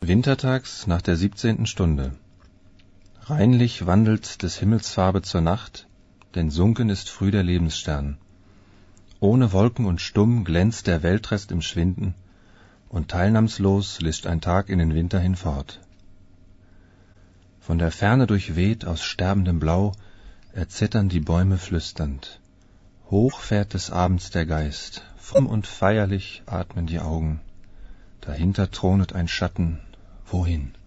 Wintertags nach der 17. Stunde. Reinlich wandelt des Himmels Farbe zur Nacht, denn sunken ist früh der Lebensstern. Ohne Wolken und stumm glänzt der Weltrest im Schwinden, und teilnahmslos lischt ein Tag in den Winter hinfort. Von der Ferne durchweht aus sterbendem Blau erzittern die Bäume flüsternd. Hoch fährt des Abends der Geist, fromm und feierlich atmen die Augen. Dahinter thronet ein Schatten, wohin?